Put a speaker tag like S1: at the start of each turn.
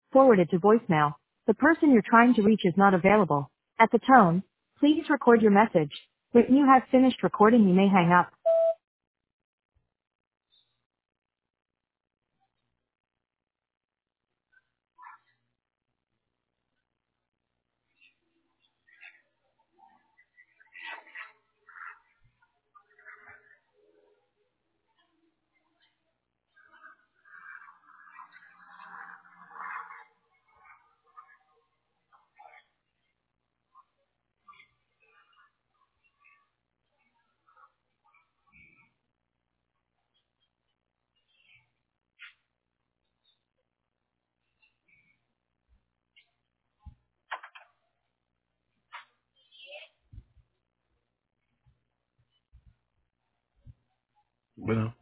S1: forwarded to voicemail. The person you're trying to reach is not available. At the tone, please record your message. When you have finished recording, you may hang up.
S2: Bueno.